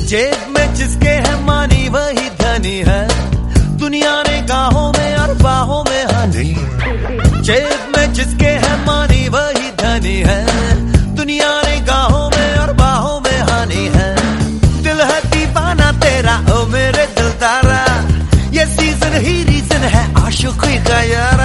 जेब में जिसके है मानी वही धनी है, दुनिया ने गाहों में और बाहों में हानि। जेब में जिसके है मानी वही धनी है, दुनिया ने गाहों में और बाहों में हानि है। दिल है दीवाना तेरा ओ मेरे दिलदारा, ये सीजन ही रीजन है आशिकी का यार।